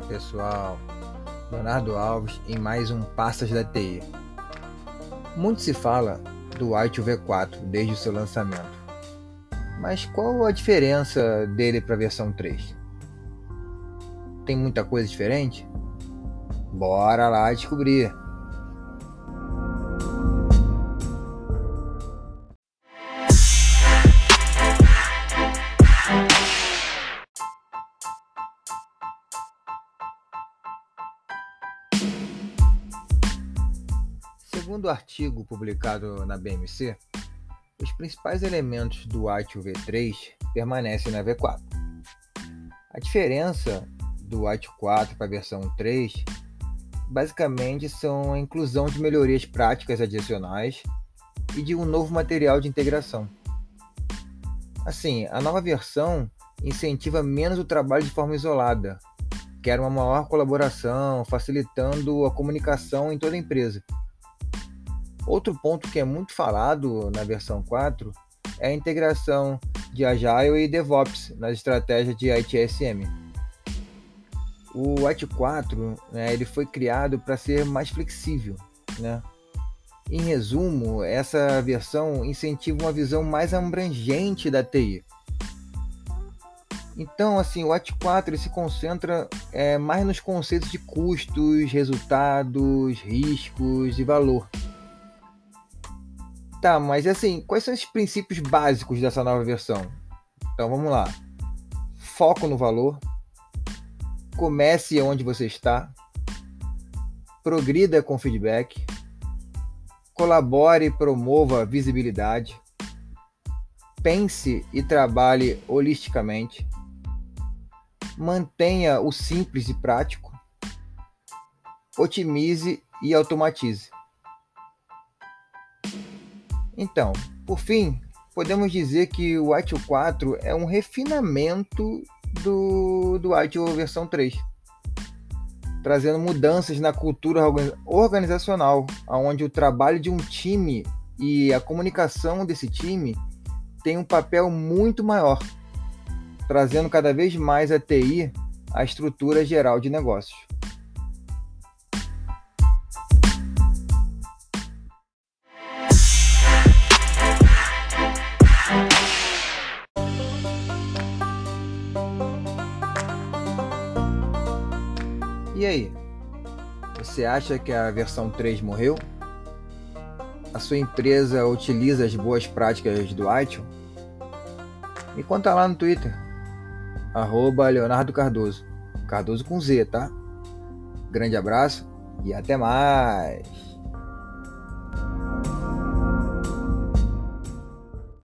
Pessoal, Leonardo Alves em mais um Passas da TI. Muito se fala do White V4 desde o seu lançamento, mas qual a diferença dele para a versão 3? Tem muita coisa diferente? Bora lá descobrir! Segundo o artigo publicado na BMC, os principais elementos do White V3 permanecem na V4. A diferença do White 4 para a versão 3 basicamente são a inclusão de melhorias práticas adicionais e de um novo material de integração. Assim, a nova versão incentiva menos o trabalho de forma isolada, quer uma maior colaboração, facilitando a comunicação em toda a empresa. Outro ponto que é muito falado na versão 4 é a integração de Agile e DevOps nas estratégias de ITSM. O White 4 ele foi criado para ser mais flexível. Em resumo, essa versão incentiva uma visão mais abrangente da TI. Então, assim, o White 4 ele se concentra mais nos conceitos de custos, resultados, riscos e valor. Tá, mas assim, quais são os princípios básicos dessa nova versão? Então vamos lá. Foco no valor. Comece onde você está. Progrida com feedback. Colabore e promova a visibilidade. Pense e trabalhe holisticamente. Mantenha o simples e prático. Otimize e automatize. Então, por fim, podemos dizer que o White 4 é um refinamento do White versão 3, trazendo mudanças na cultura organizacional, onde o trabalho de um time e a comunicação desse time tem um papel muito maior, trazendo cada vez mais a TI à estrutura geral de negócios. E aí, você acha que a versão 3 morreu? A sua empresa utiliza as boas práticas do White? Me conta lá no Twitter, @Leonardo Cardoso, Cardoso com Z, tá? Grande abraço e até mais!